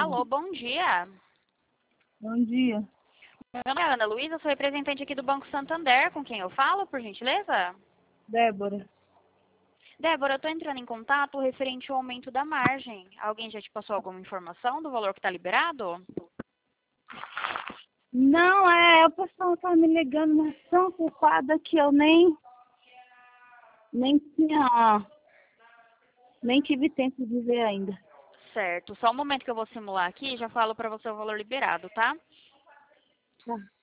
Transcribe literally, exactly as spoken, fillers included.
Alô, bom dia. Bom dia. Meu nome é Ana Luísa, sou representante aqui do Banco Santander. Com quem eu falo, por gentileza? Débora. Débora, eu estou entrando em contato referente ao aumento da margem. Alguém já te passou alguma informação do valor que está liberado? Não, é, o pessoal tá me ligando, mas tão ocupada que eu nem, nem tinha, nem tive tempo de ver ainda. Certo. Só um momento que eu vou simular aqui e já falo para você o valor liberado, tá? Tá.